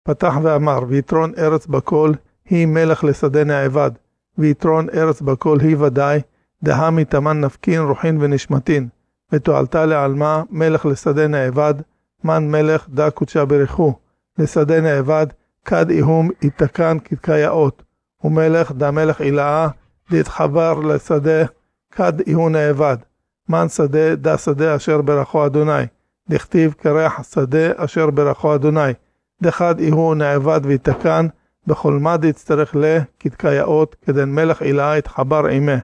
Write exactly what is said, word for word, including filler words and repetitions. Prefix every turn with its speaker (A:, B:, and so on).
A: פתח ואמר, ויתרון ארץ בכל היא מלך לשדה נעבד, ויתרון ארץ בכל היא ודאי, דהה מתאמן נפקין רוחין ונשמתין, ותועלתה לעלמה מלך לשדה נעבד, מן מלך דה קודשה בריחו, לשדה נעבד, כד איהום יתקן כדקייאות, ומלך דה מלך אילאה, דתחבר לשדה, כד איהו נעבד, מן שדה דה שדה אשר ברכו אדוני, דכתיב קרח שדה אשר ברכו אדוני, דחד איהו נעבד ויתקן, בכל מה דצטרך לה כדקייאות, כדן מלך אילאה יתחבר עמה.